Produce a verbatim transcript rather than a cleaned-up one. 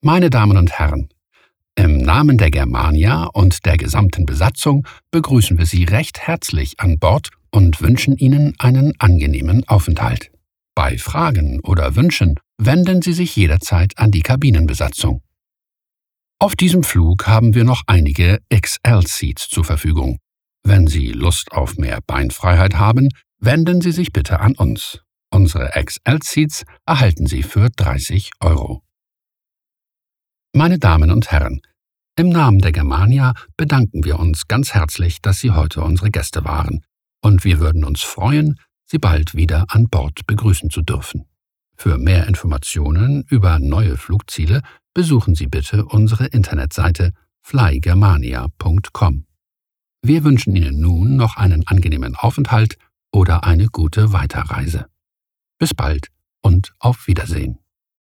Meine Damen und Herren, im Namen der Germania und der gesamten Besatzung begrüßen wir Sie recht herzlich an Bord und wünschen Ihnen einen angenehmen Aufenthalt. Bei Fragen oder Wünschen wenden Sie sich jederzeit an die Kabinenbesatzung. Auf diesem Flug haben wir noch einige X L-Seats zur Verfügung. Wenn Sie Lust auf mehr Beinfreiheit haben, wenden Sie sich bitte an uns. Unsere X L-Seats erhalten Sie für dreißig Euro. Meine Damen und Herren, im Namen der Germania bedanken wir uns ganz herzlich, dass Sie heute unsere Gäste waren, und wir würden uns freuen, Sie bald wieder an Bord begrüßen zu dürfen. Für mehr Informationen über neue Flugziele besuchen Sie bitte unsere Internetseite fly germania punkt com. Wir wünschen Ihnen nun noch einen angenehmen Aufenthalt oder eine gute Weiterreise. Bis bald und auf Wiedersehen.